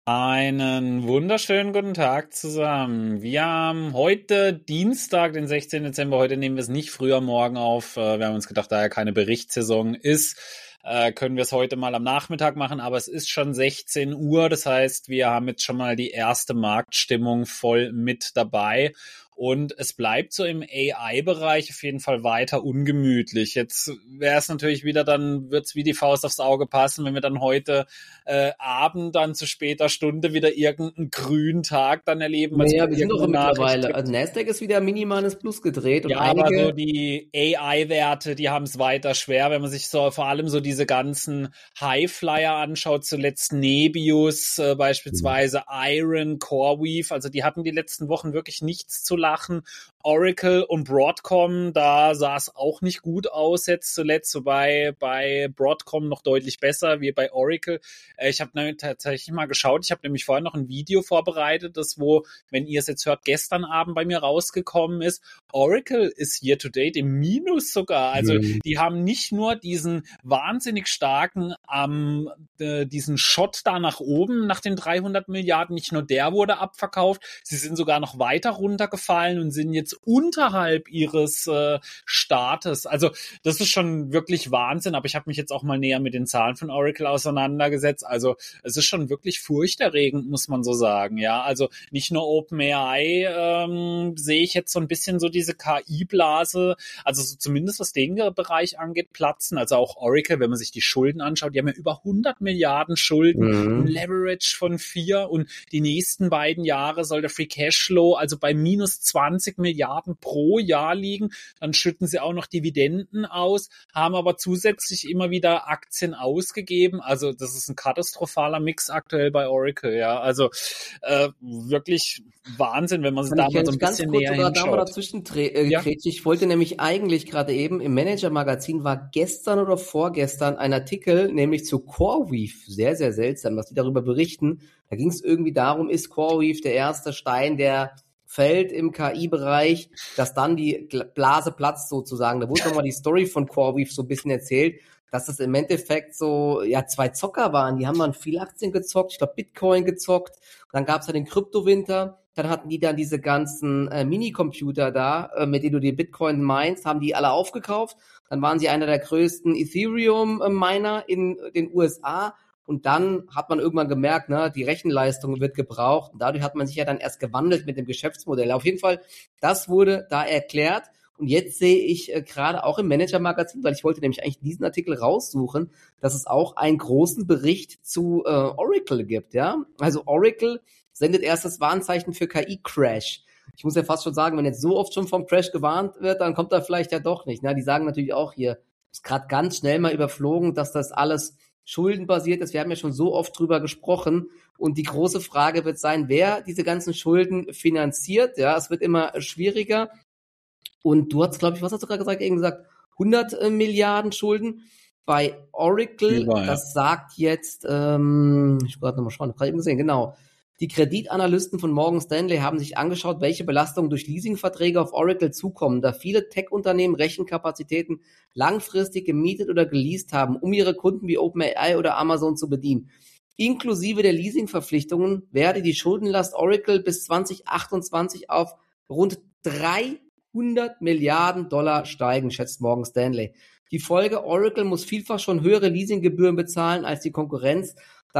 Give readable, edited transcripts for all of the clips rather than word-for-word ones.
Einen wunderschönen guten Tag zusammen. Wir haben heute Dienstag, den 16. Dezember. Heute nehmen wir es nicht früher morgen auf. Wir haben uns gedacht, da ja keine Berichtssaison ist, können wir es heute mal am Nachmittag machen. Aber es ist schon 16 Uhr. Das heißt, wir haben jetzt schon mal die erste Marktstimmung voll mit dabei. Und es bleibt so im AI-Bereich auf jeden Fall weiter ungemütlich. Jetzt wäre es natürlich wieder, dann wird es wie die Faust aufs Auge passen, wenn wir dann heute Abend dann zu später Stunde wieder irgendeinen grünen Tag dann erleben. Naja, wir sind doch mittlerweile. Also Nasdaq ist wieder minimales Plus gedreht. Und ja, aber so die AI-Werte, die haben es weiter schwer, wenn man sich so vor allem so diese ganzen Highflyer anschaut, zuletzt Nebius, beispielsweise Iron, CoreWeave, also die hatten die letzten Wochen wirklich nichts zu lachen. Oracle und Broadcom, da sah es auch nicht gut aus jetzt zuletzt, wobei bei Broadcom noch deutlich besser wie bei Oracle. Ich habe tatsächlich mal geschaut, ich habe nämlich vorher noch ein Video vorbereitet, das wo, wenn ihr es jetzt hört, gestern Abend bei mir rausgekommen ist. Oracle ist year to date im Minus sogar, also die haben nicht nur diesen wahnsinnig starken, diesen Shot da nach oben, nach den 300 Milliarden, nicht nur der wurde abverkauft, sie sind sogar noch weiter runtergefallen und sind jetzt unterhalb ihres Startes. Also das ist schon wirklich Wahnsinn, aber ich habe mich jetzt auch mal näher mit den Zahlen von Oracle auseinandergesetzt. Also es ist schon wirklich furchterregend, muss man so sagen. Ja, also nicht nur OpenAI sehe ich jetzt so ein bisschen so diese KI-Blase, also so zumindest was den Bereich angeht, platzen. Also auch Oracle, wenn man sich die Schulden anschaut, die haben ja über 100 Milliarden Schulden, ein Leverage von 4 und die nächsten beiden Jahre soll der Free Cashflow also bei minus 20 Milliarden pro Jahr liegen, dann schütten sie auch noch Dividenden aus, haben aber zusätzlich immer wieder Aktien ausgegeben, also das ist ein katastrophaler Mix aktuell bei Oracle, ja, also wirklich Wahnsinn, wenn man sich da mal so ein bisschen näher hinschaut. Ich wollte nämlich eigentlich gerade eben im Manager-Magazin war gestern oder vorgestern ein Artikel, nämlich zu CoreWeave, sehr, sehr seltsam, was die darüber berichten, da ging es irgendwie darum, ist CoreWeave der erste Stein, der fällt im KI-Bereich, dass dann die Blase platzt sozusagen. Da wurde nochmal die Story von CoreWeave so ein bisschen erzählt, dass es im Endeffekt so, ja, zwei Zocker waren. Die haben dann viel Aktien gezockt, ich glaube Bitcoin gezockt. Dann gab es ja den Kryptowinter. Dann hatten die dann diese ganzen Minicomputer da, mit denen du die Bitcoin minest, haben die alle aufgekauft. Dann waren sie einer der größten Ethereum-Miner in den USA. Und dann hat man irgendwann gemerkt, ne, die Rechenleistung wird gebraucht. Und dadurch hat man sich ja dann erst gewandelt mit dem Geschäftsmodell. Auf jeden Fall, das wurde da erklärt. Und jetzt sehe ich gerade auch im Manager-Magazin, weil ich wollte nämlich eigentlich diesen Artikel raussuchen, dass es auch einen großen Bericht zu Oracle gibt. Ja, also Oracle sendet erst das Warnzeichen für KI-Crash. Ich muss ja fast schon sagen, wenn jetzt so oft schon vom Crash gewarnt wird, dann kommt er vielleicht ja doch nicht. Ne? Die sagen natürlich auch hier, ist gerade ganz schnell mal überflogen, dass das alles schuldenbasiert ist. Wir haben ja schon so oft drüber gesprochen. Und die große Frage wird sein, wer diese ganzen Schulden finanziert. Ja, es wird immer schwieriger. Und du hast, glaube ich, was hast du gerade gesagt? Eben gesagt, 100 Milliarden Schulden. Bei Oracle, das sagt jetzt, ich will gerade nochmal schauen, ich habe gerade eben gesehen, genau. Die Kreditanalysten von Morgan Stanley haben sich angeschaut, welche Belastungen durch Leasingverträge auf Oracle zukommen, da viele Tech-Unternehmen Rechenkapazitäten langfristig gemietet oder geleast haben, um ihre Kunden wie OpenAI oder Amazon zu bedienen. Inklusive der Leasingverpflichtungen werde die Schuldenlast Oracle bis 2028 auf rund 300 Milliarden Dollar steigen, schätzt Morgan Stanley. Die Folge: Oracle muss vielfach schon höhere Leasinggebühren bezahlen als die Konkurrenz, da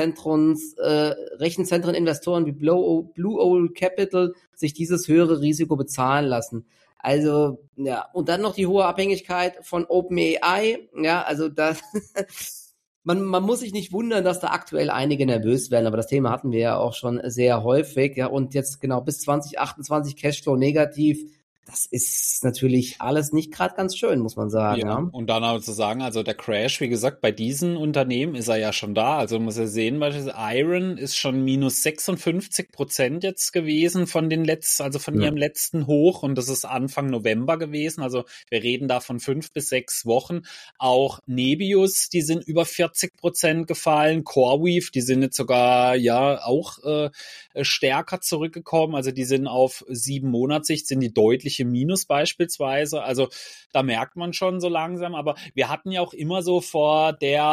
Rechenzentreninvestoren wie Blue Owl Capital sich dieses höhere Risiko bezahlen lassen. Also, ja, und dann noch die hohe Abhängigkeit von OpenAI, ja, also das, man muss sich nicht wundern, dass da aktuell einige nervös werden, aber das Thema hatten wir ja auch schon sehr häufig, ja, und jetzt genau bis 2028 Cashflow negativ. Das ist natürlich alles nicht gerade ganz schön, muss man sagen. Ja, und dann auch zu sagen, also der Crash, wie gesagt, bei diesen Unternehmen ist er ja schon da. Also man muss ja sehen, beispielsweise Iron ist schon minus 56% jetzt gewesen von den ihrem letzten Hoch, und das ist Anfang November gewesen. Also wir reden da von 5 bis 6 Wochen. Auch Nebius, die sind über 40% gefallen. CoreWeave, die sind jetzt sogar ja auch stärker zurückgekommen. Also die sind auf 7 Monatssicht, sind die deutlich deutlich im Minus beispielsweise. Also da merkt man schon so langsam, aber wir hatten ja auch immer so vor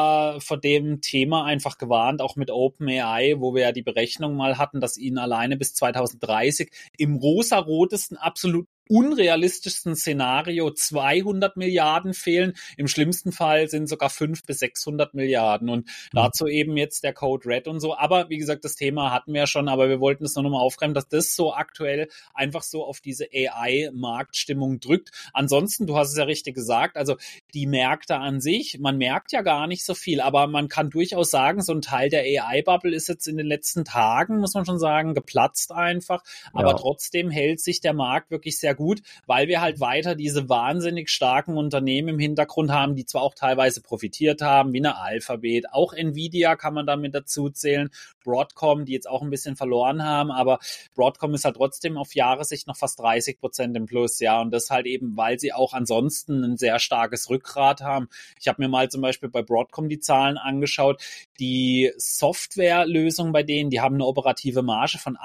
dem Thema einfach gewarnt, auch mit OpenAI, wo wir ja die Berechnung mal hatten, dass ihnen alleine bis 2030 im rosarotesten absolut unrealistischsten Szenario 200 Milliarden fehlen. Im schlimmsten Fall sind sogar 500 bis 600 Milliarden. Und dazu eben jetzt der Code Red und so. Aber wie gesagt, das Thema hatten wir ja schon, aber wir wollten es nur noch mal aufgreifen, dass das so aktuell einfach so auf diese AI-Marktstimmung drückt. Ansonsten, du hast es ja richtig gesagt, also die Märkte an sich, man merkt ja gar nicht so viel, aber man kann durchaus sagen, so ein Teil der AI-Bubble ist jetzt in den letzten Tagen, muss man schon sagen, geplatzt einfach. Aber trotzdem hält sich der Markt wirklich sehr gut, weil wir halt weiter diese wahnsinnig starken Unternehmen im Hintergrund haben, die zwar auch teilweise profitiert haben, wie eine Alphabet, auch Nvidia kann man damit dazu zählen, Broadcom, die jetzt auch ein bisschen verloren haben, aber Broadcom ist halt trotzdem auf Jahressicht noch fast 30% im Plus, ja, und das halt eben, weil sie auch ansonsten ein sehr starkes Rückgrat haben. Ich habe mir mal zum Beispiel bei Broadcom die Zahlen angeschaut, die Softwarelösung bei denen, die haben eine operative Marge von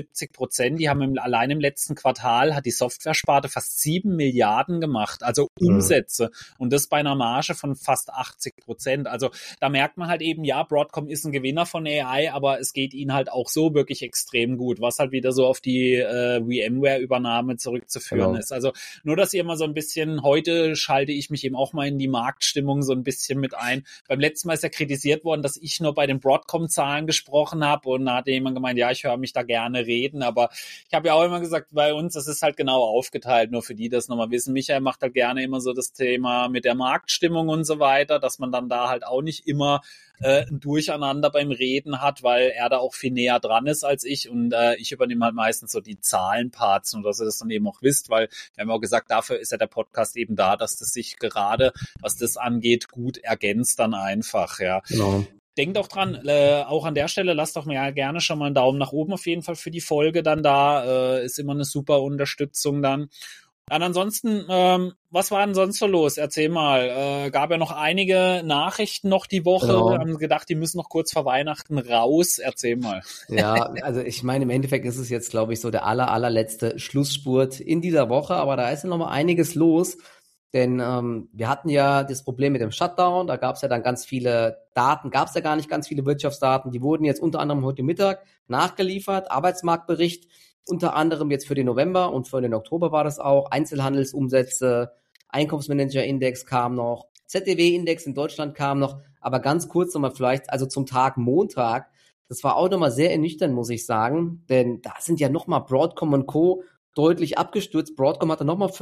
78%, die haben allein im letzten Quartal hat die Software-Sparte fast 7 Milliarden gemacht, also Umsätze. Und das bei einer Marge von fast 80%. Also da merkt man halt eben, ja, Broadcom ist ein Gewinner von AI, aber es geht ihnen halt auch so wirklich extrem gut, was halt wieder so auf die VMware-Übernahme zurückzuführen ist. Also nur, dass ihr mal so ein bisschen, heute schalte ich mich eben auch mal in die Marktstimmung so ein bisschen mit ein. Beim letzten Mal ist ja kritisiert worden, dass ich nur bei den Broadcom-Zahlen gesprochen habe und da hatte jemand gemeint, ja, ich höre mich da gerne reden, aber ich habe ja auch immer gesagt, bei uns, das ist halt genau aufgeteilt, nur für die das nochmal wissen. Michael macht halt gerne immer so das Thema mit der Marktstimmung und so weiter, dass man dann da halt auch nicht immer ein Durcheinander beim Reden hat, weil er da auch viel näher dran ist als ich und ich übernehme halt meistens so die Zahlenparts und dass ihr das dann eben auch wisst, weil wir haben auch gesagt, dafür ist ja der Podcast eben da, dass das sich gerade, was das angeht, gut ergänzt dann einfach, ja. Genau. Denkt auch dran, auch an der Stelle, lasst doch mir gerne schon mal einen Daumen nach oben auf jeden Fall für die Folge dann da. Ist immer eine super Unterstützung dann. Dann ansonsten, was war denn sonst so los? Erzähl mal. Gab ja noch einige Nachrichten noch die Woche. Genau. Haben gedacht, die müssen noch kurz vor Weihnachten raus. Erzähl mal. Ja, also ich meine, im Endeffekt ist es jetzt, glaube ich, so der allerletzte Schlussspurt in dieser Woche, aber da ist ja noch mal einiges los. Denn wir hatten ja das Problem mit dem Shutdown, da gab es ja dann ganz viele Daten, gab es ja gar nicht ganz viele Wirtschaftsdaten, die wurden jetzt unter anderem heute Mittag nachgeliefert, Arbeitsmarktbericht, unter anderem jetzt für den November und für den Oktober war das auch, Einzelhandelsumsätze, Einkommensmanager-Index kam noch, ZDW-Index in Deutschland kam noch, aber ganz kurz nochmal vielleicht, also zum Tag Montag, das war auch nochmal sehr ernüchternd, muss ich sagen, denn da sind ja nochmal Broadcom und Co. deutlich abgestürzt. Broadcom hatte nochmal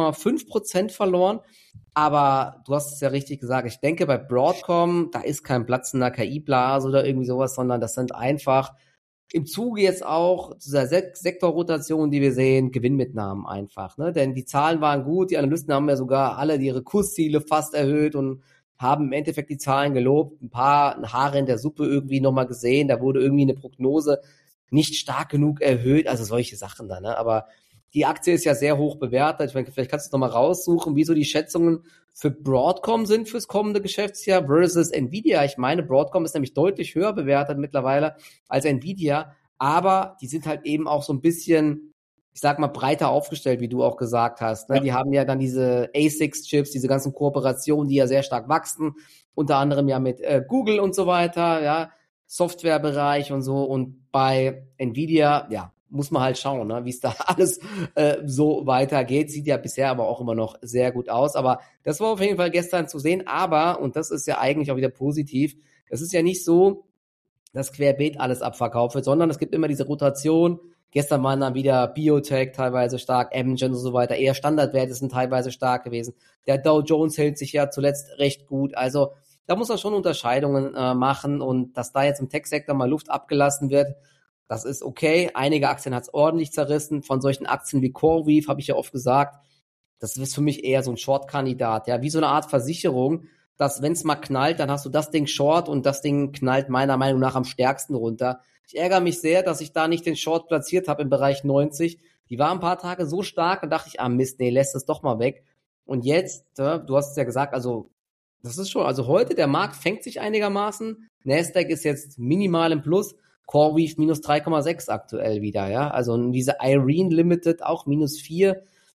5,5% verloren. Aber du hast es ja richtig gesagt. Ich denke, bei Broadcom, da ist kein Platz in der KI-Blase oder irgendwie sowas, sondern das sind einfach im Zuge jetzt auch dieser Sektorrotation, die wir sehen, Gewinnmitnahmen einfach. Ne? Denn die Zahlen waren gut. Die Analysten haben ja sogar alle ihre Kursziele fast erhöht und haben im Endeffekt die Zahlen gelobt. Ein paar Haare in der Suppe irgendwie nochmal gesehen. Da wurde irgendwie eine Prognose nicht stark genug erhöht, also solche Sachen da, ne? Aber die Aktie ist ja sehr hoch bewertet. Ich meine, vielleicht kannst du noch mal raussuchen, wie so die Schätzungen für Broadcom sind fürs kommende Geschäftsjahr versus Nvidia. Ich meine, Broadcom ist nämlich deutlich höher bewertet mittlerweile als Nvidia, aber die sind halt eben auch so ein bisschen, ich sag mal, breiter aufgestellt, wie du auch gesagt hast. Ne? Ja. Die haben ja dann diese ASICs-Chips, diese ganzen Kooperationen, die ja sehr stark wachsen, unter anderem ja mit Google und so weiter, ja, Softwarebereich und so. Und bei Nvidia, ja, muss man halt schauen, ne, wie es da alles so weitergeht. Sieht ja bisher aber auch immer noch sehr gut aus. Aber das war auf jeden Fall gestern zu sehen. Aber, und das ist ja eigentlich auch wieder positiv, es ist ja nicht so, dass querbeet alles abverkauft wird, sondern es gibt immer diese Rotation. Gestern waren dann wieder Biotech teilweise stark, Amgen und so weiter. Eher Standardwerte sind teilweise stark gewesen. Der Dow Jones hält sich ja zuletzt recht gut. Also da muss er schon Unterscheidungen machen. Und dass da jetzt im Tech-Sektor mal Luft abgelassen wird, das ist okay. Einige Aktien hat es ordentlich zerrissen. Von solchen Aktien wie CoreWeave habe ich ja oft gesagt, das ist für mich eher so ein Short-Kandidat. Ja, wie so eine Art Versicherung, dass wenn es mal knallt, dann hast du das Ding Short und das Ding knallt meiner Meinung nach am stärksten runter. Ich ärgere mich sehr, dass ich da nicht den Short platziert habe im Bereich 90. Die war ein paar Tage so stark, dann dachte ich, Mist, nee, lässt es doch mal weg. Und jetzt, du hast es ja gesagt, also das ist schon, also heute der Markt fängt sich einigermaßen. Nasdaq ist jetzt minimal im Plus. CoreWeave minus 3,6 aktuell wieder, ja. Also diese Irene Limited auch minus 4.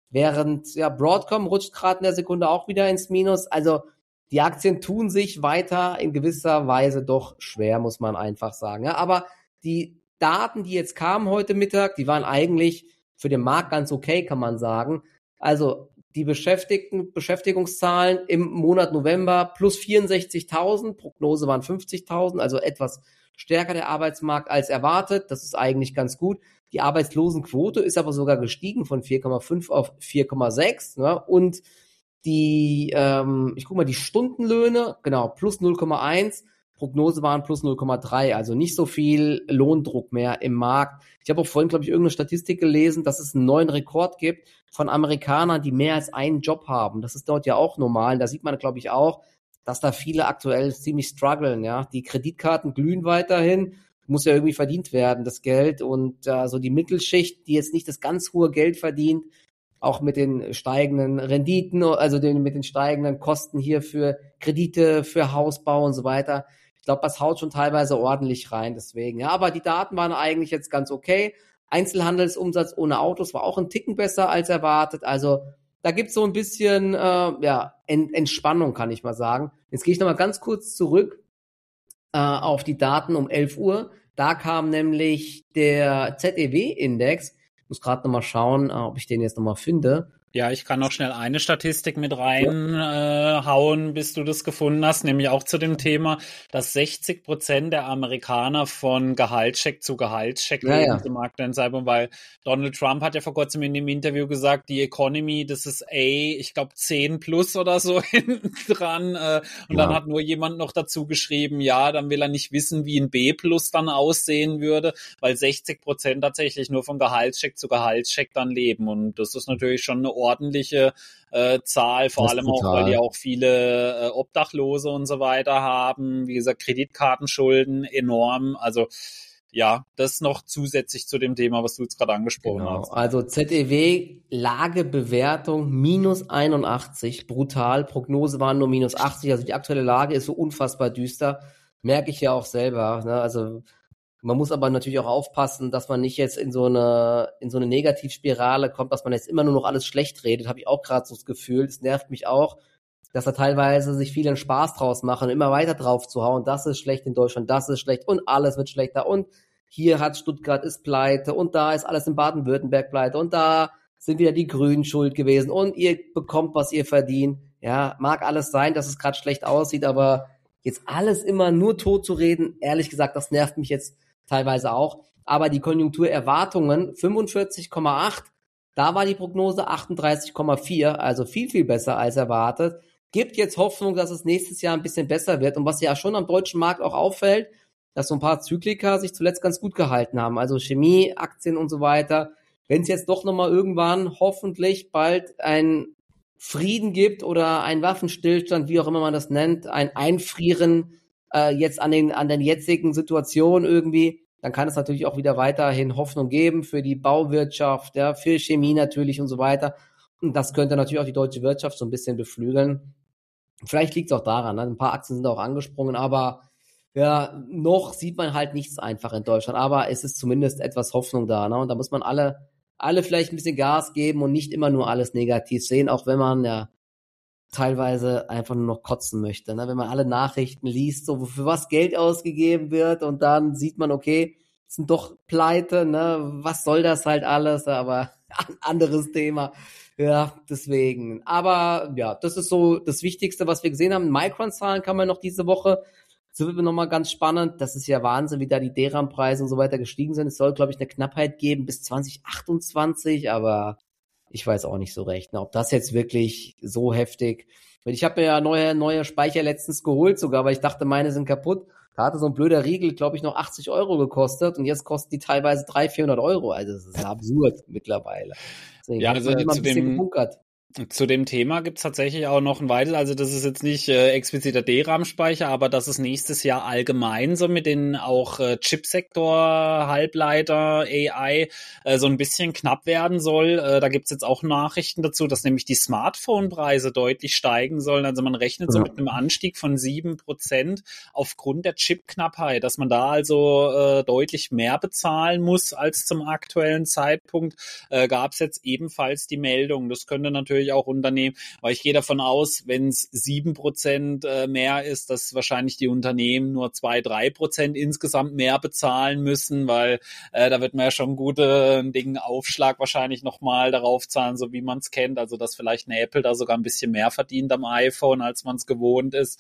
während Broadcom rutscht gerade in der Sekunde auch wieder ins Minus. Also die Aktien tun sich weiter in gewisser Weise doch schwer, muss man einfach sagen. Ja, aber die Daten, die jetzt kamen heute Mittag, die waren eigentlich für den Markt ganz okay, kann man sagen. Also die Beschäftigungszahlen im Monat November plus 64.000, Prognose waren 50.000, also etwas stärker der Arbeitsmarkt als erwartet. Das ist eigentlich ganz gut. Die Arbeitslosenquote ist aber sogar gestiegen von 4,5 auf 4,6. Ne? Und die, ich guck mal, die Stundenlöhne, genau, plus 0,1. Prognose waren plus 0,3, also nicht so viel Lohndruck mehr im Markt. Ich habe auch vorhin, glaube ich, irgendeine Statistik gelesen, dass es einen neuen Rekord gibt von Amerikanern, die mehr als einen Job haben. Das ist dort ja auch normal. Und da sieht man, glaube ich, auch, dass da viele aktuell ziemlich strugglen. Ja, die Kreditkarten glühen weiterhin, muss ja irgendwie verdient werden, das Geld. Und so die Mittelschicht, die jetzt nicht das ganz hohe Geld verdient, auch mit den steigenden Renditen, also mit den steigenden Kosten hier für Kredite, für Hausbau und so weiter. Ich glaube, das haut schon teilweise ordentlich rein, deswegen. Ja, aber die Daten waren eigentlich jetzt ganz okay. Einzelhandelsumsatz ohne Autos war auch ein Ticken besser als erwartet. Also da gibt's so ein bisschen Entspannung, kann ich mal sagen. Jetzt gehe ich nochmal ganz kurz zurück auf die Daten um 11 Uhr. Da kam nämlich der ZEW-Index. Ich muss gerade nochmal schauen, ob ich den jetzt nochmal finde. Ja, ich kann noch schnell eine Statistik mit reinhauen, bis du das gefunden hast, nämlich auch zu dem Thema, dass 60% der Amerikaner von Gehaltscheck zu Gehaltscheck leben zum aktuellen Zeitpunkt, weil Donald Trump hat ja vor kurzem in dem Interview gesagt, die Economy, das ist ich glaube 10 plus oder so hinten dran. Und dann hat nur jemand noch dazu geschrieben, ja, dann will er nicht wissen, wie ein B plus dann aussehen würde, weil 60% tatsächlich nur von Gehaltscheck zu Gehaltscheck dann leben. Und das ist natürlich schon eine ordentliche Zahl, vor allem auch, weil die auch viele Obdachlose und so weiter haben. Wie gesagt, Kreditkartenschulden enorm. Also ja, das noch zusätzlich zu dem Thema, was du jetzt gerade angesprochen hast. Also ZEW, Lagebewertung minus 81, brutal. Prognose waren nur minus 80. Also die aktuelle Lage ist so unfassbar düster. Merke ich ja auch selber. Ne? Also man muss aber natürlich auch aufpassen, dass man nicht jetzt in so eine Negativspirale kommt, dass man jetzt immer nur noch alles schlecht redet. Habe ich auch gerade so das Gefühl. Das nervt mich auch, dass da teilweise sich viele einen Spaß draus machen, immer weiter drauf zu hauen. Das ist schlecht in Deutschland, das ist schlecht und alles wird schlechter. Und hier hat Stuttgart ist pleite und da ist alles in Baden-Württemberg pleite und da sind wieder die Grünen schuld gewesen und ihr bekommt, was ihr verdient. Ja, mag alles sein, dass es gerade schlecht aussieht, aber jetzt alles immer nur tot zu reden, ehrlich gesagt, das nervt mich jetzt teilweise auch, aber die Konjunkturerwartungen 45,8, da war die Prognose 38,4, also viel, viel besser als erwartet, gibt jetzt Hoffnung, dass es nächstes Jahr ein bisschen besser wird und was ja schon am deutschen Markt auch auffällt, dass so ein paar Zyklika sich zuletzt ganz gut gehalten haben, also Chemie, Aktien und so weiter, wenn es jetzt doch nochmal irgendwann hoffentlich bald ein Frieden gibt oder ein Waffenstillstand, wie auch immer man das nennt, ein Einfrieren jetzt an den jetzigen Situationen irgendwie, dann kann es natürlich auch wieder weiterhin Hoffnung geben für die Bauwirtschaft, ja, für Chemie natürlich und so weiter. Und das könnte natürlich auch die deutsche Wirtschaft so ein bisschen beflügeln. Vielleicht liegt es auch daran, ne? Ein paar Aktien sind auch angesprungen, aber ja, noch sieht man halt nichts einfach in Deutschland. Aber es ist zumindest etwas Hoffnung da, ne? Und da muss man alle vielleicht ein bisschen Gas geben und nicht immer nur alles negativ sehen, auch wenn man ja teilweise einfach nur noch kotzen möchte, ne? Wenn man alle Nachrichten liest, so für was Geld ausgegeben wird und dann sieht man, okay, sind doch Pleite, ne? Was soll das halt alles? Aber ein anderes Thema. Ja, deswegen. Aber ja, das ist so das Wichtigste, was wir gesehen haben. Micron-Zahlen kann man noch diese Woche. Das wird nochmal ganz spannend. Das ist ja Wahnsinn, wie da die DRAM-Preise und so weiter gestiegen sind. Es soll, glaube ich, eine Knappheit geben bis 2028, aber ich weiß auch nicht so recht, ne, ob das jetzt wirklich so heftig. Ich habe mir ja neue Speicher letztens geholt sogar, weil ich dachte, meine sind kaputt. Da hatte so ein blöder Riegel, glaube ich, noch 80 Euro gekostet und jetzt kosten die teilweise 300-400 Euro. Also das ist ja absurd mittlerweile. Deswegen ja, also immer ein bisschen gebunkert. Zu dem Thema gibt's tatsächlich auch noch ein weiteres, also das ist jetzt nicht expliziter DRAM-Speicher, aber dass es nächstes Jahr allgemein so mit den auch Chipsektor, Halbleiter, AI so ein bisschen knapp werden soll. Da gibt's jetzt auch Nachrichten dazu, dass nämlich die Smartphone-Preise deutlich steigen sollen. Also man rechnet so mit einem Anstieg von 7% aufgrund der Chipknappheit, dass man da also deutlich mehr bezahlen muss als zum aktuellen Zeitpunkt. Gab's jetzt ebenfalls die Meldung. Das könnte natürlich auch Unternehmen, weil ich gehe davon aus, wenn es 7% mehr ist, dass wahrscheinlich die Unternehmen nur 2-3% insgesamt mehr bezahlen müssen, weil da wird man ja schon gute Dinge Aufschlag wahrscheinlich nochmal darauf zahlen, so wie man es kennt, also dass vielleicht eine Apple da sogar ein bisschen mehr verdient am iPhone, als man es gewohnt ist.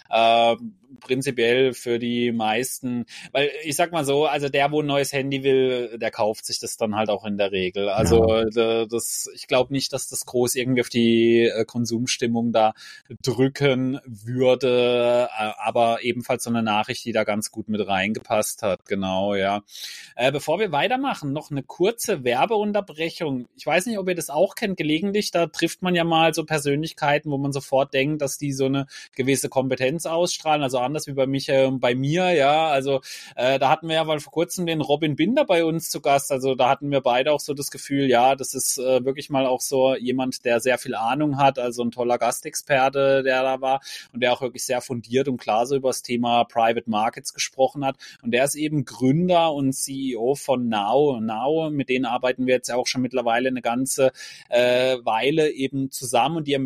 Prinzipiell für die meisten, weil ich sag mal so, also der, wo ein neues Handy will, der kauft sich das dann halt auch in der Regel. Also ich glaube nicht, dass das groß irgendwie auf die Konsumstimmung da drücken würde, aber ebenfalls so eine Nachricht, die da ganz gut mit reingepasst hat, genau, ja. Bevor wir weitermachen, noch eine kurze Werbeunterbrechung. Ich weiß nicht, ob ihr das auch kennt, gelegentlich, da trifft man ja mal so Persönlichkeiten, wo man sofort denkt, dass die so eine gewisse Kompetenz ausstrahlen, also anders wie bei Michael und bei mir, ja, also da hatten wir ja mal vor kurzem den Robin Binder bei uns zu Gast, also da hatten wir beide auch so das Gefühl, ja, das ist wirklich mal auch so jemand, der sehr viel Ahnung hat, also ein toller Gastexperte, der da war und der auch wirklich sehr fundiert und klar so über das Thema Private Markets gesprochen hat und der ist eben Gründer und CEO von Now. Now, mit denen arbeiten wir jetzt ja auch schon mittlerweile eine ganze Weile eben zusammen und die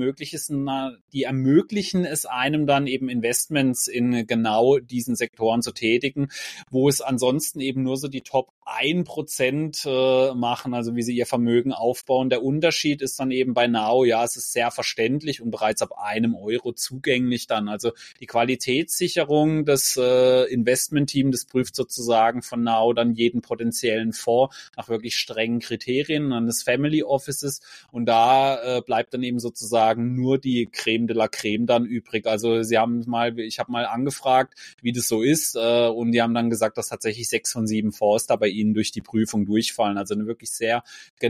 ermöglichen es einem dann eben Investments in genau diesen Sektoren zu tätigen, wo es ansonsten eben nur so die Top 1% machen, also wie sie ihr Vermögen aufbauen. Der Unterschied ist dann eben bei Now, ja, es ist sehr verständlich und bereits ab €1 zugänglich dann. Also die Qualitätssicherung des Investmentteam, das prüft sozusagen von Now dann jeden potenziellen Fonds nach wirklich strengen Kriterien an des Family Offices und da bleibt dann eben sozusagen nur die Creme de la Creme dann übrig. Also ich habe mal angefragt, wie das so ist und die haben dann gesagt, dass tatsächlich 6 von 7 Fonds da bei ihnen durch die Prüfung durchfallen. Also eine wirklich sehr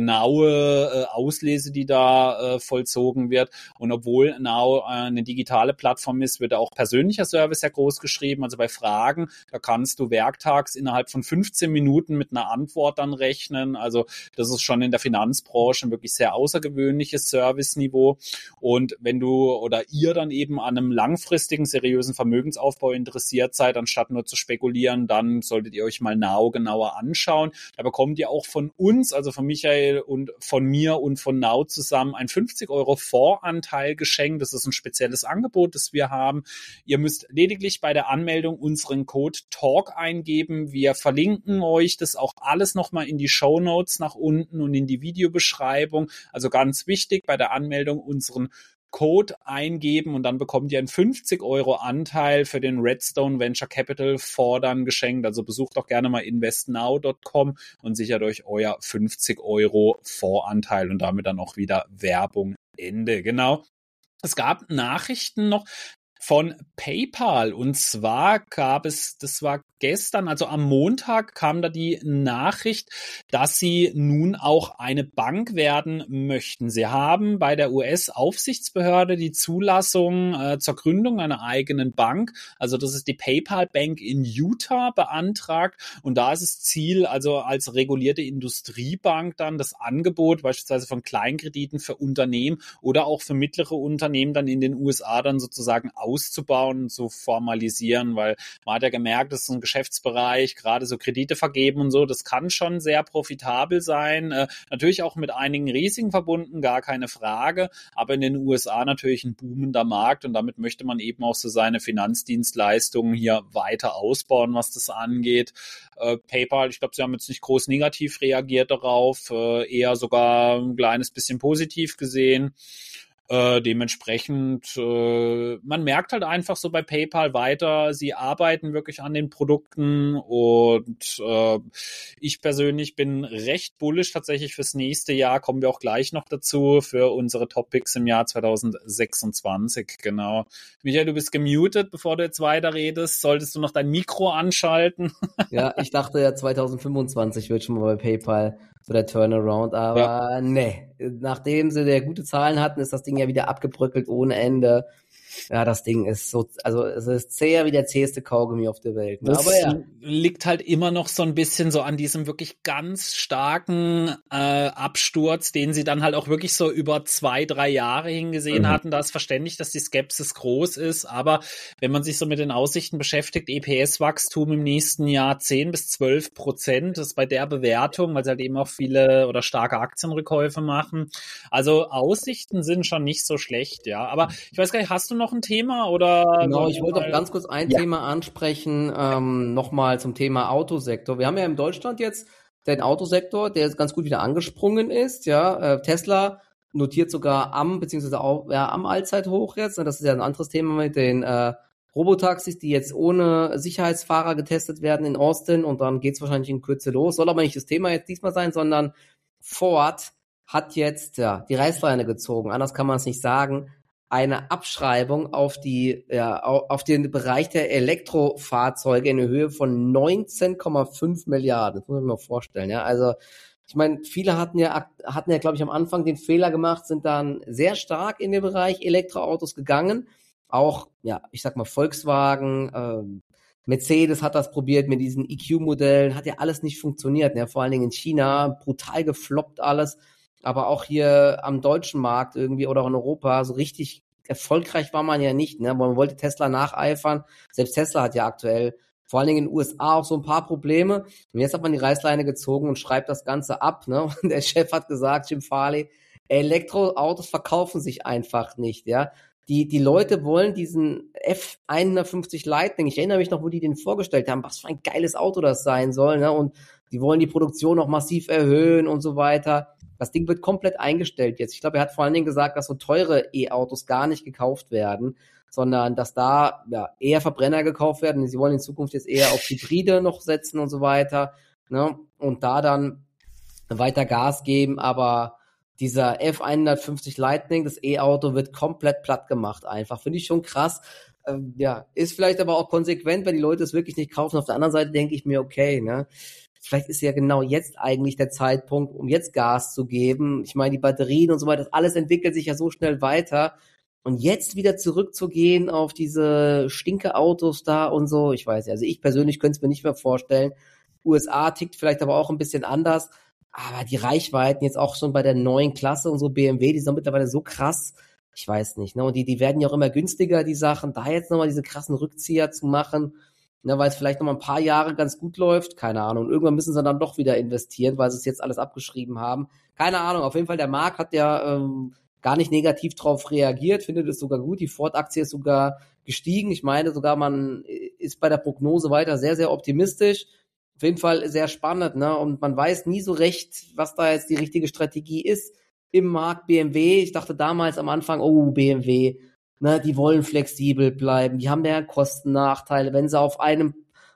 genaue Auslese, die da vollzogen wird. Und obwohl Now eine digitale Plattform ist, wird auch persönlicher Service sehr groß geschrieben. Also bei Fragen, da kannst du werktags innerhalb von 15 Minuten mit einer Antwort dann rechnen. Also das ist schon in der Finanzbranche ein wirklich sehr außergewöhnliches Serviceniveau. Und wenn du oder ihr dann eben an einem langfristigen, seriösen Vermögensaufbau interessiert seid, anstatt nur zu spekulieren, dann solltet ihr euch mal Now genauer anschauen. Da bekommt ihr auch von uns, also von Michael und von mir und von Now zusammen ein 50 € Fondsanteil geschenkt. Das ist ein spezielles Angebot, das wir haben. Ihr müsst lediglich bei der Anmeldung unseren Code TALK eingeben. Wir verlinken euch das auch alles nochmal in die Shownotes nach unten und in die Videobeschreibung. Also ganz wichtig, bei der Anmeldung unseren Code eingeben und dann bekommt ihr einen 50 € Anteil für den Redstone Venture Capital Fonds dann geschenkt. Also besucht doch gerne mal investnow.com und sichert euch euer 50 € Fondsanteil und damit dann auch wieder Werbung Ende. Genau. Es gab Nachrichten noch von PayPal und zwar das war gestern, also am Montag kam da die Nachricht, dass sie nun auch eine Bank werden möchten. Sie haben bei der US-Aufsichtsbehörde die Zulassung zur Gründung einer eigenen Bank, also das ist die PayPal Bank in Utah, beantragt und da ist das Ziel, also als regulierte Industriebank dann das Angebot beispielsweise von Kleinkrediten für Unternehmen oder auch für mittlere Unternehmen dann in den USA dann sozusagen auszubauen und zu formalisieren, weil man hat ja gemerkt, das ist ein Geschäftsbereich, gerade so Kredite vergeben und so, das kann schon sehr profitabel sein, natürlich auch mit einigen Risiken verbunden, gar keine Frage, aber in den USA natürlich ein boomender Markt und damit möchte man eben auch so seine Finanzdienstleistungen hier weiter ausbauen, was das angeht. PayPal, ich glaube, sie haben jetzt nicht groß negativ reagiert darauf, eher sogar ein kleines bisschen positiv gesehen. Dementsprechend, man merkt halt einfach so bei PayPal weiter, sie arbeiten wirklich an den Produkten und ich persönlich bin recht bullish tatsächlich fürs nächste Jahr, kommen wir auch gleich noch dazu, für unsere Topics im Jahr 2026, genau. Michael, du bist gemutet, bevor du jetzt weiterredest, solltest du noch dein Mikro anschalten? Ja, ich dachte ja 2025 wird schon mal bei PayPal so der Turnaround, aber nee, nachdem sie der gute Zahlen hatten, ist das Ding ja wieder abgebröckelt ohne Ende. Ja, das Ding ist so, also es ist zäher wie der zäheste Kaugummi auf der Welt. Das Aber ja, liegt halt immer noch so ein bisschen so an diesem wirklich ganz starken Absturz, den sie dann halt auch wirklich so über 2-3 Jahre hingesehen hatten. Da ist verständlich, dass die Skepsis groß ist, aber wenn man sich so mit den Aussichten beschäftigt, EPS-Wachstum im nächsten Jahr 10-12%, das ist bei der Bewertung, weil sie halt eben auch viele oder starke Aktienrückkäufe machen. Also Aussichten sind schon nicht so schlecht, ja. Aber ich weiß gar nicht, hast du noch ein Thema oder? genau, ich wollte auch ganz kurz ein Thema ansprechen, nochmal zum Thema Autosektor. Wir haben ja in Deutschland jetzt den Autosektor, der jetzt ganz gut wieder angesprungen ist, ja. Tesla notiert sogar beziehungsweise auch, ja, am Allzeithoch jetzt. Das ist ja ein anderes Thema mit den Robotaxis, die jetzt ohne Sicherheitsfahrer getestet werden in Austin und dann geht's wahrscheinlich in Kürze los. Soll aber nicht das Thema jetzt diesmal sein, sondern Ford hat jetzt, ja, die Reißleine gezogen. Anders kann man es nicht sagen. Eine Abschreibung auf auf den Bereich der Elektrofahrzeuge in der Höhe von 19,5 Milliarden. Das muss man sich mal vorstellen, ja. Also, ich meine, viele hatten ja, glaube ich, am Anfang den Fehler gemacht, sind dann sehr stark in den Bereich Elektroautos gegangen. Auch, ja, ich sag mal, Volkswagen, Mercedes hat das probiert mit diesen EQ-Modellen, hat ja alles nicht funktioniert, ne? Vor allen Dingen in China, brutal gefloppt alles. Aber auch hier am deutschen Markt irgendwie oder auch in Europa so richtig erfolgreich war man ja nicht, ne? Man wollte Tesla nacheifern. Selbst Tesla hat ja aktuell, vor allen Dingen in den USA, auch so ein paar Probleme. Und jetzt hat man die Reißleine gezogen und schreibt das Ganze ab, ne? Und der Chef hat gesagt, Jim Farley, Elektroautos verkaufen sich einfach nicht, ja? Die Leute wollen diesen F150 Lightning, ich erinnere mich noch, wo die den vorgestellt haben, was für ein geiles Auto das sein soll, ne? Und die wollen die Produktion noch massiv erhöhen und so weiter. Das Ding wird komplett eingestellt jetzt. Ich glaube, er hat vor allen Dingen gesagt, dass so teure E-Autos gar nicht gekauft werden, sondern dass da ja eher Verbrenner gekauft werden. Sie wollen in Zukunft jetzt eher auf Hybride noch setzen und so weiter, ne? Und da dann weiter Gas geben, aber dieser F150 Lightning, das E-Auto, wird komplett platt gemacht einfach. Finde ich schon krass. Ja, ist vielleicht aber auch konsequent, wenn die Leute es wirklich nicht kaufen. Auf der anderen Seite denke ich mir, okay, ne? Vielleicht ist ja genau jetzt eigentlich der Zeitpunkt, um jetzt Gas zu geben. Ich meine, die Batterien und so weiter, das alles entwickelt sich ja so schnell weiter. Und jetzt wieder zurückzugehen auf diese Stinke-Autos da und so, ich weiß ja, also ich persönlich könnte es mir nicht mehr vorstellen. USA tickt vielleicht aber auch ein bisschen anders. Aber die Reichweiten jetzt auch schon bei der neuen Klasse und so BMW, die sind mittlerweile so krass. Ich weiß nicht, ne? Und die werden ja auch immer günstiger, die Sachen. Da jetzt nochmal diese krassen Rückzieher zu machen, ne, weil es vielleicht nochmal ein paar Jahre ganz gut läuft. Keine Ahnung. Und irgendwann müssen sie dann doch wieder investieren, weil sie es jetzt alles abgeschrieben haben. Keine Ahnung. Auf jeden Fall, der Markt hat ja gar nicht negativ drauf reagiert, findet es sogar gut. Die Ford-Aktie ist sogar gestiegen. Ich meine sogar, man ist bei der Prognose weiter sehr, sehr optimistisch. Auf jeden Fall sehr spannend, ne? Und man weiß nie so recht, was da jetzt die richtige Strategie ist im Markt BMW. Ich dachte damals am Anfang, oh, BMW, ne, die wollen flexibel bleiben, die haben ja Kostennachteile, wenn sie auf einem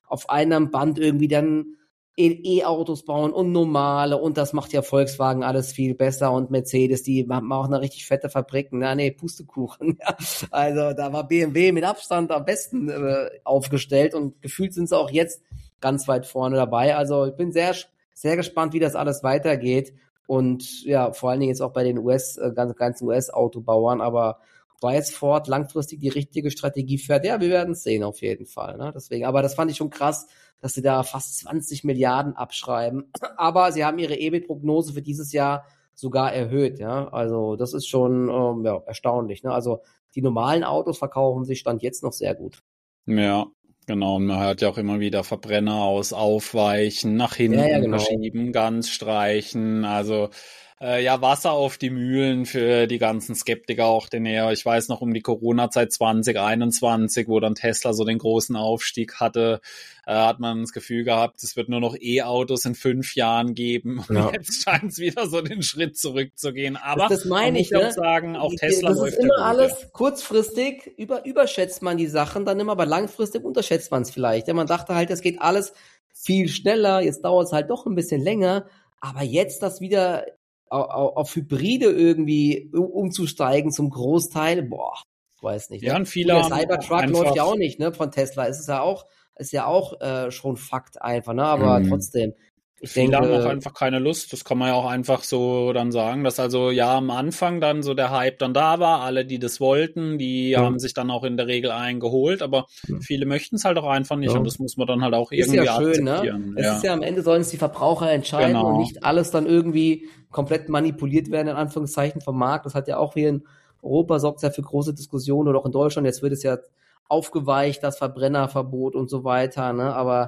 Band irgendwie dann E-Autos bauen und normale, und das macht ja Volkswagen alles viel besser und Mercedes, die machen auch eine richtig fette Fabrik. Na, nee, Pustekuchen. Ja. Also da war BMW mit Abstand am besten aufgestellt und gefühlt sind sie auch jetzt ganz weit vorne dabei. Also ich bin sehr, sehr gespannt, wie das alles weitergeht und ja, vor allen Dingen jetzt auch bei den ganzen US-Autobauern, aber war jetzt Ford langfristig die richtige Strategie fährt? Ja, wir werden es sehen auf jeden Fall. Ne? Deswegen, aber das fand ich schon krass, dass sie da fast 20 Milliarden abschreiben. Aber sie haben ihre EBIT-Prognose für dieses Jahr sogar erhöht. Ja, also das ist schon ja, erstaunlich. Ne? Also die normalen Autos verkaufen sich Stand jetzt noch sehr gut. Ja, genau. Und man hört ja auch immer wieder Verbrenner aufweichen, nach hinten genau. verschieben, ganz streichen. Also ja, Wasser auf die Mühlen für die ganzen Skeptiker auch, denn ich weiß noch um die Corona-Zeit 2021, wo dann Tesla so den großen Aufstieg hatte, hat man das Gefühl gehabt, es wird nur noch E-Autos in 5 Jahren geben. Und jetzt scheint es wieder so den Schritt zurückzugehen. Aber das meine ich, man muss ne? auch sagen, auch Tesla das läuft ist immer ja alles kurzfristig, überschätzt man die Sachen dann immer, aber langfristig unterschätzt man es vielleicht. Ja, man dachte halt, es geht alles viel schneller, jetzt dauert es halt doch ein bisschen länger, aber jetzt das wieder auf Hybride irgendwie umzusteigen zum Großteil, boah, weiß nicht. Ne? Ja, und viele der Cybertruck läuft ja auch nicht, ne, von Tesla. Ist ja auch schon Fakt einfach, ne, aber trotzdem. Viele haben auch einfach keine Lust, das kann man ja auch einfach so dann sagen, dass also ja am Anfang dann so der Hype dann da war, alle, die das wollten, die haben sich dann auch in der Regel eingeholt, aber viele möchten es halt auch einfach nicht und das muss man dann halt auch irgendwie ist ja schön, akzeptieren. Ne? Es ist ja am Ende sollen es die Verbraucher entscheiden und nicht alles dann irgendwie komplett manipuliert werden, in Anführungszeichen vom Markt. Das hat ja auch hier in Europa sorgt ja für große Diskussionen oder auch in Deutschland. Jetzt wird es ja aufgeweicht, das Verbrennerverbot und so weiter, ne? Aber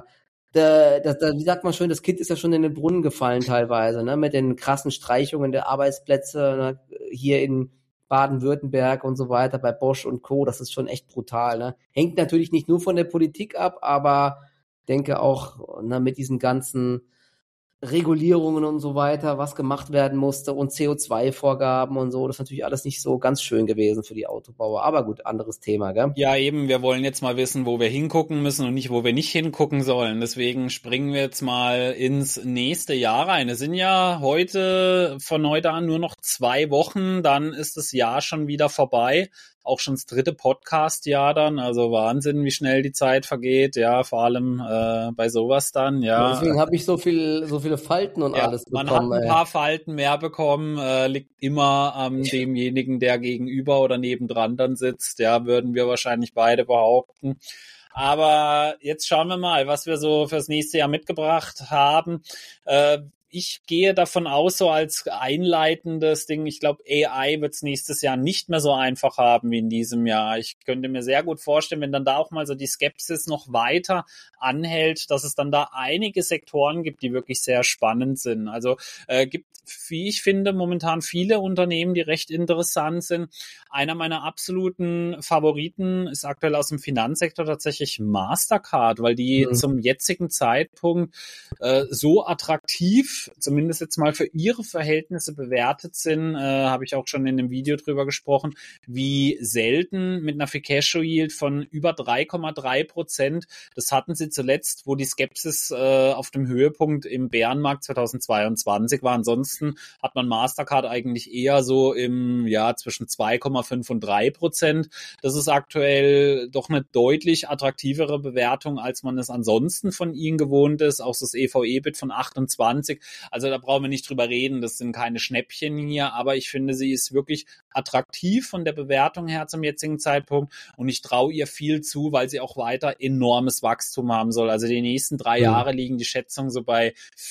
wie sagt man schön, das Kind ist ja schon in den Brunnen gefallen teilweise, ne? Mit den krassen Streichungen der Arbeitsplätze, ne? Hier in Baden-Württemberg und so weiter, bei Bosch und Co., das ist schon echt brutal, ne? Hängt natürlich nicht nur von der Politik ab, aber denke auch, ne, mit diesen ganzen Regulierungen und so weiter, was gemacht werden musste und CO2-Vorgaben und so, das ist natürlich alles nicht so ganz schön gewesen für die Autobauer. Aber gut, anderes Thema, gell? Ja, eben, wir wollen jetzt mal wissen, wo wir hingucken müssen und nicht, wo wir nicht hingucken sollen. Deswegen springen wir jetzt mal ins nächste Jahr rein. Es sind ja von heute an nur noch 2 Wochen, dann ist das Jahr schon wieder vorbei. Auch schon das 3. Podcast-Jahr dann, also Wahnsinn, wie schnell die Zeit vergeht, ja, vor allem bei sowas dann, ja. Deswegen habe ich so viele Falten und alles bekommen. Man hat ein paar Falten mehr bekommen, liegt immer an demjenigen, der gegenüber oder nebendran dann sitzt, ja, würden wir wahrscheinlich beide behaupten. Aber jetzt schauen wir mal, was wir so fürs nächste Jahr mitgebracht haben. Ich gehe davon aus, so als einleitendes Ding, ich glaube, AI wird es nächstes Jahr nicht mehr so einfach haben wie in diesem Jahr. Ich könnte mir sehr gut vorstellen, wenn dann da auch mal so die Skepsis noch weiter anhält, dass es dann da einige Sektoren gibt, die wirklich sehr spannend sind. Also gibt, wie ich finde, momentan viele Unternehmen, die recht interessant sind. Einer meiner absoluten Favoriten ist aktuell aus dem Finanzsektor tatsächlich Mastercard, weil die zum jetzigen Zeitpunkt so attraktiv, zumindest jetzt mal für ihre Verhältnisse bewertet sind, habe ich auch schon in einem Video drüber gesprochen, wie selten mit einer Free Cash Yield von über 3,3%. Das hatten sie zuletzt, wo die Skepsis auf dem Höhepunkt im Bärenmarkt 2022 war. Ansonsten hat man Mastercard eigentlich eher so im Jahr zwischen 2,5 und 3%. Das ist aktuell doch eine deutlich attraktivere Bewertung, als man es ansonsten von ihnen gewohnt ist. Auch das EV-EBIT von 28. Also da brauchen wir nicht drüber reden. Das sind keine Schnäppchen hier, aber ich finde, sie ist wirklich attraktiv von der Bewertung her zum jetzigen Zeitpunkt und ich traue ihr viel zu, weil sie auch weiter enormes Wachstum haben soll. Also die nächsten 3 Jahre liegen die Schätzungen so bei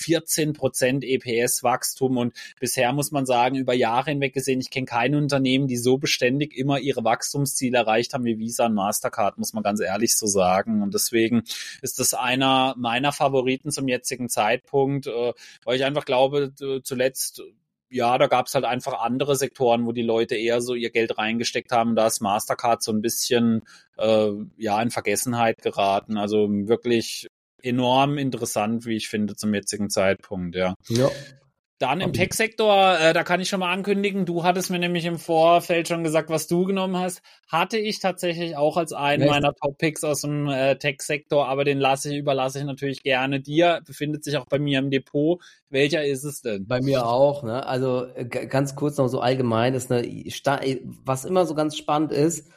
14% EPS-Wachstum und bisher muss man sagen, über Jahre hinweg gesehen, ich kenne kein Unternehmen, die so beständig immer ihre Wachstumsziele erreicht haben wie Visa und Mastercard, muss man ganz ehrlich so sagen. Und deswegen ist das einer meiner Favoriten zum jetzigen Zeitpunkt, weil ich einfach glaube, zuletzt, ja, da gab es halt einfach andere Sektoren, wo die Leute eher so ihr Geld reingesteckt haben. Da ist Mastercard so ein bisschen in Vergessenheit geraten. Also wirklich enorm interessant, wie ich finde, zum jetzigen Zeitpunkt, ja. Dann im Tech-Sektor, da kann ich schon mal ankündigen, du hattest mir nämlich im Vorfeld schon gesagt, was du genommen hast, hatte ich tatsächlich auch als einen meiner Top-Picks aus dem Tech-Sektor, aber den überlasse ich natürlich gerne dir, befindet sich auch bei mir im Depot. Welcher ist es denn? Bei mir auch, ne? Also ganz kurz noch so allgemein, ist was immer so ganz spannend ist,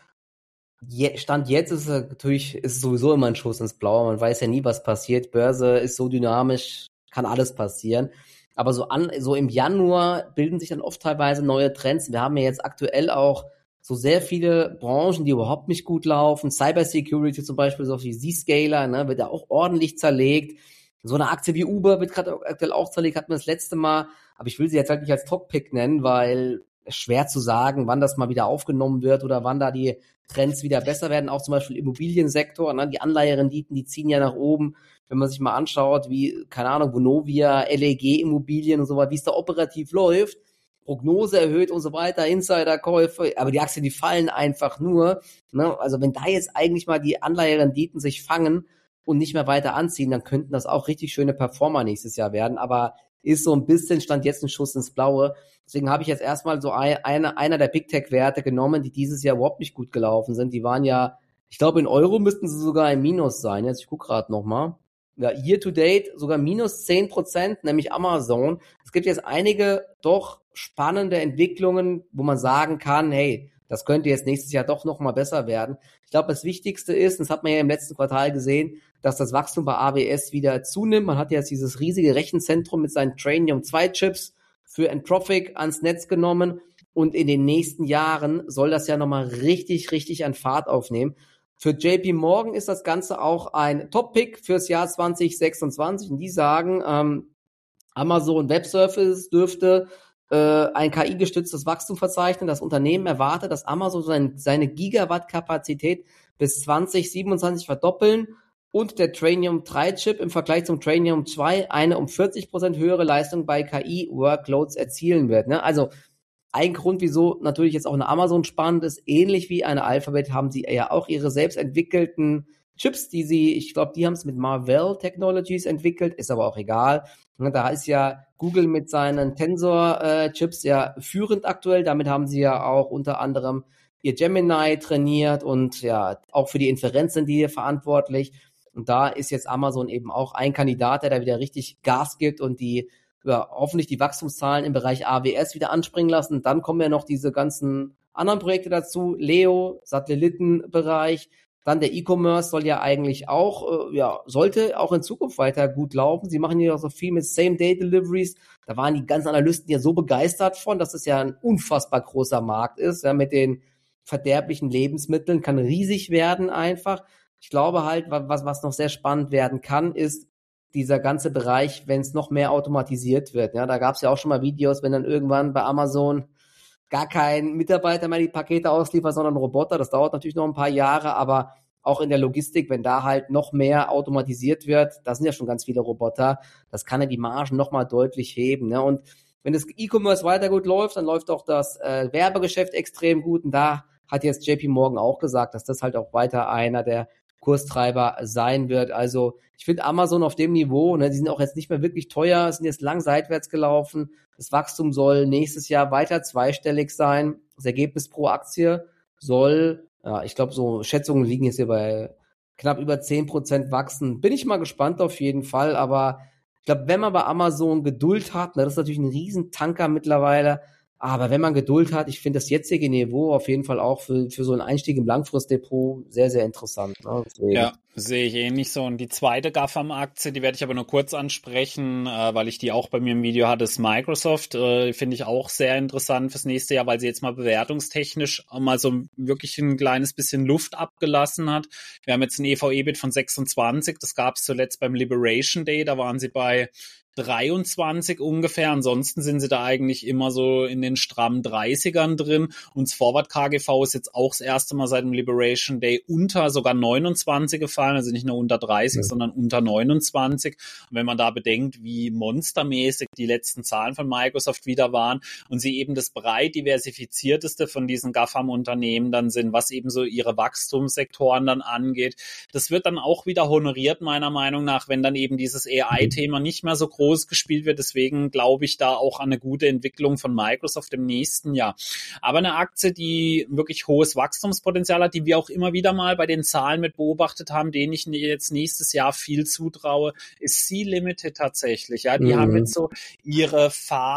Stand jetzt ist es natürlich, ist sowieso immer ein Schuss ins Blaue, man weiß ja nie, was passiert, Börse ist so dynamisch, kann alles passieren. Aber so im Januar bilden sich dann oft teilweise neue Trends. Wir haben ja jetzt aktuell auch so sehr viele Branchen, die überhaupt nicht gut laufen. Cybersecurity zum Beispiel, so wie Zscaler, ne, wird ja auch ordentlich zerlegt. So eine Aktie wie Uber wird gerade aktuell auch zerlegt, hatten wir das letzte Mal. Aber ich will sie jetzt halt nicht als Top-Pick nennen, weil schwer zu sagen, wann das mal wieder aufgenommen wird oder wann da die Trends wieder besser werden. Auch zum Beispiel Immobiliensektor, ne, die Anleiherenditen, die ziehen ja nach oben. Wenn man sich mal anschaut, wie, keine Ahnung, Vonovia, LEG Immobilien und so weiter, wie es da operativ läuft, Prognose erhöht und so weiter, Insiderkäufe, aber die Aktien, die fallen einfach nur. Ne? Also wenn da jetzt eigentlich mal die Anleiherenditen sich fangen und nicht mehr weiter anziehen, dann könnten das auch richtig schöne Performer nächstes Jahr werden, aber ist so ein bisschen, stand jetzt ein Schuss ins Blaue. Deswegen habe ich jetzt erstmal so einer der Big Tech-Werte genommen, die dieses Jahr überhaupt nicht gut gelaufen sind. Die waren ja, ich glaube in Euro müssten sie sogar im Minus sein. Jetzt, ich gucke gerade nochmal. Ja, year to date sogar minus 10%, nämlich Amazon. Es gibt jetzt einige doch spannende Entwicklungen, wo man sagen kann, hey, das könnte jetzt nächstes Jahr doch noch mal besser werden. Ich glaube, das Wichtigste ist, das hat man ja im letzten Quartal gesehen, dass das Wachstum bei AWS wieder zunimmt. Man hat jetzt dieses riesige Rechenzentrum mit seinen Trainium 2 Chips für Anthropic ans Netz genommen und in den nächsten Jahren soll das ja nochmal richtig, richtig an Fahrt aufnehmen. Für JP Morgan ist das Ganze auch ein Top-Pick fürs Jahr 2026 und die sagen, Amazon Web Services dürfte ein KI-gestütztes Wachstum verzeichnen. Das Unternehmen erwartet, dass Amazon seine Gigawatt-Kapazität bis 2027 verdoppeln und der Trainium 3 Chip im Vergleich zum Trainium 2 eine um 40% höhere Leistung bei KI-Workloads erzielen wird. Ne? Also ein Grund, wieso natürlich jetzt auch eine Amazon spannend ist, ähnlich wie eine Alphabet haben sie ja auch ihre selbst entwickelten Chips, ich glaube, die haben es mit Marvell Technologies entwickelt, ist aber auch egal. Da ist ja Google mit seinen Tensor-Chips ja führend aktuell. Damit haben sie ja auch unter anderem ihr Gemini trainiert und ja, auch für die Inferenz sind die hier verantwortlich. Und da ist jetzt Amazon eben auch ein Kandidat, der da wieder richtig Gas gibt und hoffentlich die Wachstumszahlen im Bereich AWS wieder anspringen lassen. Und dann kommen ja noch diese ganzen anderen Projekte dazu. Leo, Satellitenbereich. Dann der E-Commerce soll ja eigentlich auch, sollte auch in Zukunft weiter gut laufen. Sie machen ja auch so viel mit Same-Day-Deliveries. Da waren die ganzen Analysten ja so begeistert von, dass es ja ein unfassbar großer Markt ist. Ja, mit den verderblichen Lebensmitteln kann riesig werden einfach. Ich glaube halt, was noch sehr spannend werden kann, ist dieser ganze Bereich, wenn es noch mehr automatisiert wird. Ja, da gab es ja auch schon mal Videos, wenn dann irgendwann bei Amazon gar kein Mitarbeiter mehr die Pakete ausliefert, sondern ein Roboter. Das dauert natürlich noch ein paar Jahre, aber auch in der Logistik, wenn da halt noch mehr automatisiert wird, da sind ja schon ganz viele Roboter, das kann ja die Margen nochmal deutlich heben. Ne? Und wenn das E-Commerce weiter gut läuft, dann läuft auch das Werbegeschäft extrem gut. Und da hat jetzt JP Morgan auch gesagt, dass das halt auch weiter einer der Kurstreiber sein wird. Also ich finde Amazon auf dem Niveau, ne, die sind auch jetzt nicht mehr wirklich teuer, sind jetzt lang seitwärts gelaufen. Das Wachstum soll nächstes Jahr weiter zweistellig sein. Das Ergebnis pro Aktie soll, ja, ich glaube, so Schätzungen liegen jetzt hier bei knapp über 10% wachsen. Bin ich mal gespannt auf jeden Fall, aber ich glaube, wenn man bei Amazon Geduld hat, das ist natürlich ein Riesentanker mittlerweile, aber wenn man Geduld hat, ich finde das jetzige Niveau auf jeden Fall auch für so einen Einstieg im Langfristdepot sehr, sehr interessant. Ne? Ja, sehe ich ähnlich so. Und die zweite GAFAM-Aktie, die werde ich aber nur kurz ansprechen, weil ich die auch bei mir im Video hatte, ist Microsoft. Finde ich auch sehr interessant fürs nächste Jahr, weil sie jetzt mal bewertungstechnisch mal so wirklich ein kleines bisschen Luft abgelassen hat. Wir haben jetzt ein EV-EBIT von 26, das gab es zuletzt beim Liberation Day, da waren sie bei 23 ungefähr. Ansonsten sind sie da eigentlich immer so in den strammen 30ern drin. Und das Forward KGV ist jetzt auch das erste Mal seit dem Liberation Day unter sogar 29 gefallen. Also nicht nur unter 30, sondern unter 29. Und wenn man da bedenkt, wie monstermäßig die letzten Zahlen von Microsoft wieder waren und sie eben das breit diversifizierteste von diesen GAFAM-Unternehmen dann sind, was eben so ihre Wachstumssektoren dann angeht, das wird dann auch wieder honoriert, meiner Meinung nach, wenn dann eben dieses AI-Thema nicht mehr so groß gespielt wird. Deswegen glaube ich da auch an eine gute Entwicklung von Microsoft im nächsten Jahr. Aber eine Aktie, die wirklich hohes Wachstumspotenzial hat, die wir auch immer wieder mal bei den Zahlen mit beobachtet haben, denen ich jetzt nächstes Jahr viel zutraue, ist Sea Limited tatsächlich. Ja, die haben jetzt so ihre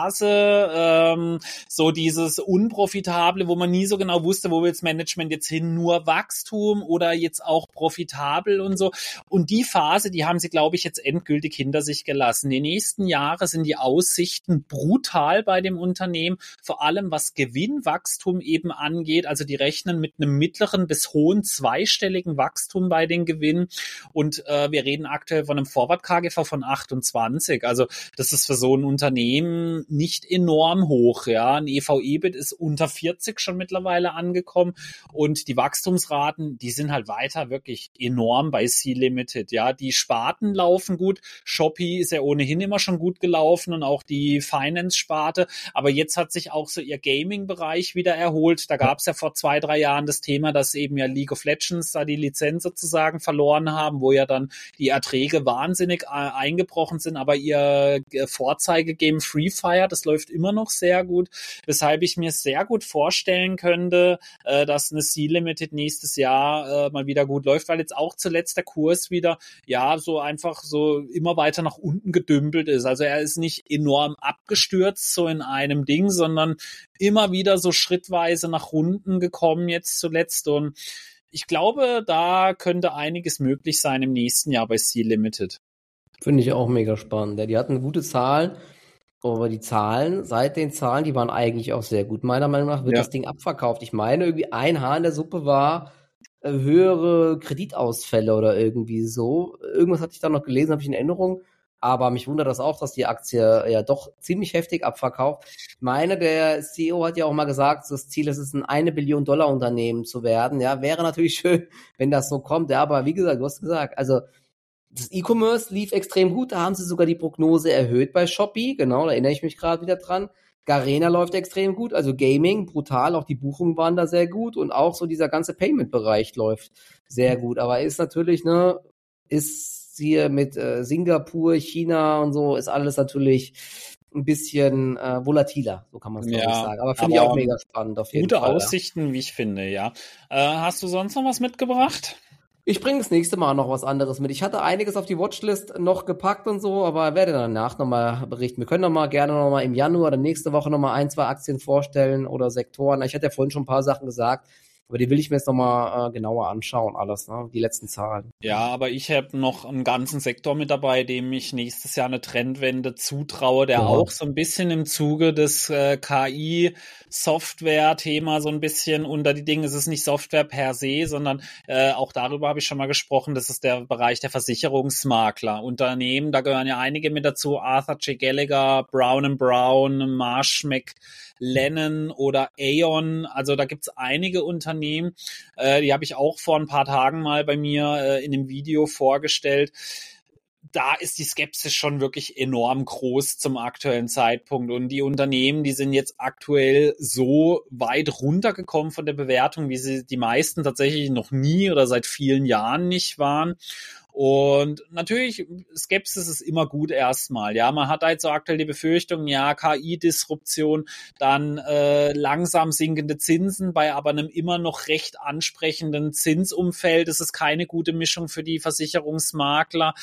Phase, so dieses Unprofitable, wo man nie so genau wusste, wo will das Management jetzt hin, nur Wachstum oder jetzt auch profitabel und so. Und die Phase, die haben sie, glaube ich, jetzt endgültig hinter sich gelassen. Die nächsten Jahre sind die Aussichten brutal bei dem Unternehmen, vor allem was Gewinnwachstum eben angeht. Also die rechnen mit einem mittleren bis hohen zweistelligen Wachstum bei den Gewinnen und wir reden aktuell von einem Forward KGV von 28. Also das ist für so ein Unternehmen nicht enorm hoch. Ja, ein EV-EBIT ist unter 40 schon mittlerweile angekommen und die Wachstumsraten, die sind halt weiter wirklich enorm bei Sea Limited. Ja, die Sparten laufen gut. Shopee ist ja ohnehin immer schon gut gelaufen und auch die Finance-Sparte. Aber jetzt hat sich auch so ihr Gaming-Bereich wieder erholt. Da gab es ja vor 2-3 Jahren das Thema, dass eben ja League of Legends da die Lizenz sozusagen verloren haben, wo ja dann die Erträge wahnsinnig eingebrochen sind. Aber ihr Vorzeige-Game Free Fire, das läuft immer noch sehr gut. Weshalb ich mir sehr gut vorstellen könnte, dass eine Sea Limited nächstes Jahr mal wieder gut läuft, weil jetzt auch zuletzt der Kurs wieder ja so einfach so immer weiter nach unten gedümpelt ist. Also er ist nicht enorm abgestürzt so in einem Ding, sondern immer wieder so schrittweise nach unten gekommen jetzt zuletzt und ich glaube, da könnte einiges möglich sein im nächsten Jahr bei Sea Limited. Finde ich auch mega spannend. Ja, die hatten gute Zahlen, aber die Zahlen, seit den Zahlen, die waren eigentlich auch sehr gut. Meiner Meinung nach wird das Ding abverkauft. Ich meine, irgendwie ein Haar in der Suppe war höhere Kreditausfälle oder irgendwie so. Irgendwas hatte ich da noch gelesen, habe ich in Erinnerung. Aber mich wundert das auch, dass die Aktie ja doch ziemlich heftig abverkauft. Ich meine, der CEO hat ja auch mal gesagt, das Ziel ist es, ein $1 Billion Unternehmen zu werden. Ja, wäre natürlich schön, wenn das so kommt. Ja, aber wie gesagt, du hast gesagt, also das E-Commerce lief extrem gut. Da haben sie sogar die Prognose erhöht bei Shopee. Genau, da erinnere ich mich gerade wieder dran. Garena läuft extrem gut, also Gaming, brutal, auch die Buchungen waren da sehr gut und auch so dieser ganze Payment-Bereich läuft sehr gut. Aber ist natürlich, ist hier mit Singapur, China und so, ist alles natürlich ein bisschen volatiler, so kann man es glaube ich sagen. Aber finde ich auch mega spannend auf jeden Fall. Gute Aussichten, wie ich finde, ja. Hast du sonst noch was mitgebracht? Ich bringe das nächste Mal noch was anderes mit. Ich hatte einiges auf die Watchlist noch gepackt und so, aber werde danach nochmal berichten. Wir können gerne nochmal im Januar oder nächste Woche nochmal 1, 2 Aktien vorstellen oder Sektoren. Ich hatte ja vorhin schon ein paar Sachen gesagt, aber die will ich mir jetzt nochmal genauer anschauen, alles, die letzten Zahlen. Ja, aber ich habe noch einen ganzen Sektor mit dabei, dem ich nächstes Jahr eine Trendwende zutraue, der auch so ein bisschen im Zuge des KI-Software-Thema so ein bisschen unter die Dinge. Es ist nicht Software per se, sondern auch darüber habe ich schon mal gesprochen. Das ist der Bereich der Versicherungsmakler. Unternehmen, da gehören ja einige mit dazu. Arthur J. Gallagher, Brown & Brown, Marsh McLennan oder Aon. Also da gibt's einige Unternehmen, die habe ich auch vor ein paar Tagen mal bei mir in einem Video vorgestellt. Da ist die Skepsis schon wirklich enorm groß zum aktuellen Zeitpunkt. Und die Unternehmen, die sind jetzt aktuell so weit runtergekommen von der Bewertung, wie sie die meisten tatsächlich noch nie oder seit vielen Jahren nicht waren. Und natürlich, Skepsis ist immer gut erstmal. Ja, man hat halt so aktuell die Befürchtung, ja, KI-Disruption, dann langsam sinkende Zinsen bei aber einem immer noch recht ansprechenden Zinsumfeld. Das ist keine gute Mischung für die Versicherungsmakler.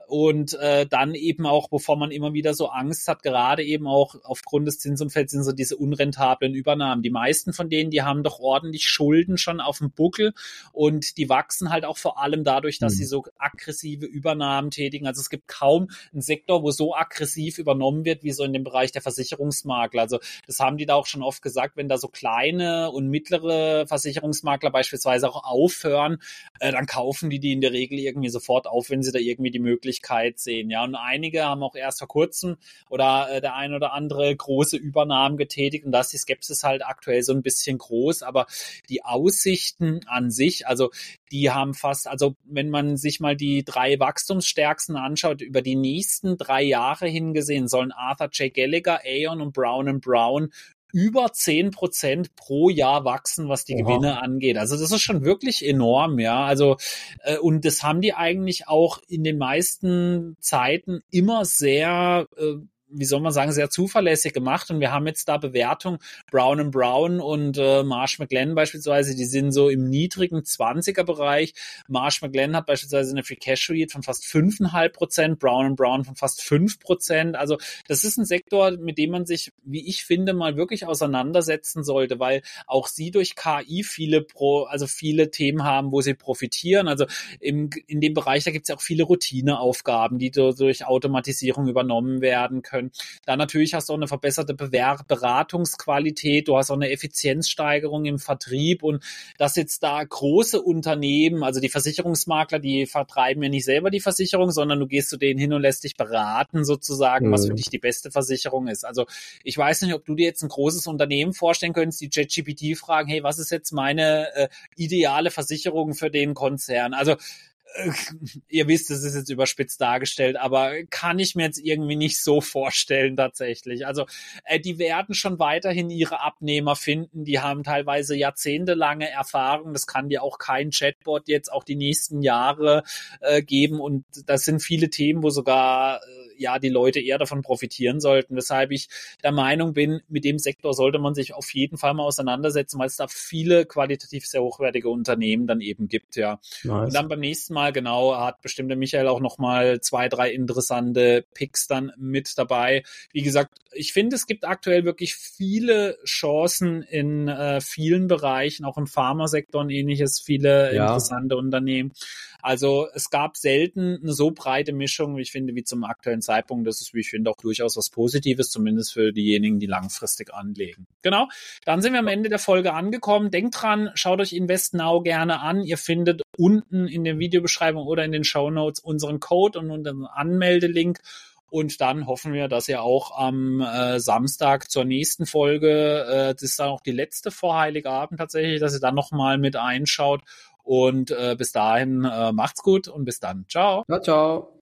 Und dann eben auch, bevor man immer wieder so Angst hat, gerade eben auch aufgrund des Zinsumfelds sind so diese unrentablen Übernahmen. Die meisten von denen, die haben doch ordentlich Schulden schon auf dem Buckel und die wachsen halt auch vor allem dadurch, dass sie so aggressive Übernahmen tätigen. Also es gibt kaum einen Sektor, wo so aggressiv übernommen wird, wie so in dem Bereich der Versicherungsmakler. Also das haben die da auch schon oft gesagt, wenn da so kleine und mittlere Versicherungsmakler beispielsweise auch aufhören, dann kaufen die in der Regel irgendwie sofort auf, wenn sie da irgendwie die Möglichkeit sehen. Ja, und einige haben auch erst vor kurzem oder der ein oder andere große Übernahmen getätigt und da ist die Skepsis halt aktuell so ein bisschen groß, aber die Aussichten an sich, also die haben fast, also wenn man sich mal die 3 Wachstumsstärksten anschaut, über die nächsten 3 Jahre hingesehen, sollen Arthur J. Gallagher, Aon und Brown & Brown über 10% pro Jahr wachsen, was die Gewinne angeht. Also das ist schon wirklich enorm, ja. Also und das haben die eigentlich auch in den meisten Zeiten immer sehr wie soll man sagen, sehr zuverlässig gemacht und wir haben jetzt da Bewertung Brown & Brown und Marsh McLennan beispielsweise, die sind so im niedrigen 20er-Bereich. Marsh McLennan hat beispielsweise eine Free Cash Rate von fast 5,5%, Brown & Brown von fast 5%. Also das ist ein Sektor, mit dem man sich, wie ich finde, mal wirklich auseinandersetzen sollte, weil auch sie durch KI viele Themen haben, wo sie profitieren. Also in dem Bereich, da gibt es ja auch viele Routineaufgaben, die durch Automatisierung übernommen werden können. Dann natürlich hast du auch eine verbesserte Beratungsqualität, du hast auch eine Effizienzsteigerung im Vertrieb und dass jetzt da große Unternehmen, also die Versicherungsmakler, die vertreiben ja nicht selber die Versicherung, sondern du gehst zu denen hin und lässt dich beraten sozusagen, was für dich die beste Versicherung ist. Also ich weiß nicht, ob du dir jetzt ein großes Unternehmen vorstellen könntest, die ChatGPT fragen, hey, was ist jetzt meine ideale Versicherung für den Konzern? Also ihr wisst, es ist jetzt überspitzt dargestellt, aber kann ich mir jetzt irgendwie nicht so vorstellen tatsächlich. Also die werden schon weiterhin ihre Abnehmer finden, die haben teilweise jahrzehntelange Erfahrung, das kann dir auch kein Chatbot jetzt auch die nächsten Jahre geben und das sind viele Themen, wo sogar ja die Leute eher davon profitieren sollten, weshalb ich der Meinung bin, mit dem Sektor sollte man sich auf jeden Fall mal auseinandersetzen, weil es da viele qualitativ sehr hochwertige Unternehmen dann eben gibt, ja. Nice. Und dann beim nächsten Mal, genau, hat bestimmt der Michael auch nochmal 2, 3 interessante Picks dann mit dabei. Wie gesagt, ich finde, es gibt aktuell wirklich viele Chancen in vielen Bereichen, auch im Pharmasektor und ähnliches, viele interessante Unternehmen. Also es gab selten eine so breite Mischung, wie ich finde, wie zum aktuellen Zeitpunkt. Das ist, wie ich finde, auch durchaus was Positives, zumindest für diejenigen, die langfristig anlegen. Genau, dann sind wir am Ende der Folge angekommen. Denkt dran, schaut euch InvestNow gerne an. Ihr findet unten in der Videobeschreibung oder in den Shownotes unseren Code und unseren Anmeldelink. Und dann hoffen wir, dass ihr auch am Samstag zur nächsten Folge, das ist dann auch die letzte vor Heiligabend tatsächlich, dass ihr dann nochmal mit einschaut. Und bis dahin macht's gut und bis dann. Ciao. Ciao, ciao.